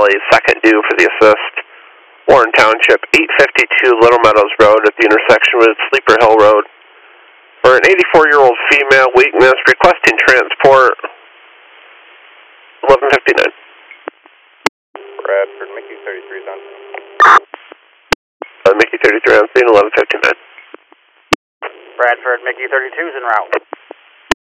Valley, second due for the assist. Warren Township, 852 Little Meadows Road at the intersection with Sleeper Hill Road. For an 84-year-old female, weakness, requesting transport, 11:59. Bradford, Mickey 33 is on. Mickey 33 on scene, 11:59. Bradford, Mickey 32 is en route.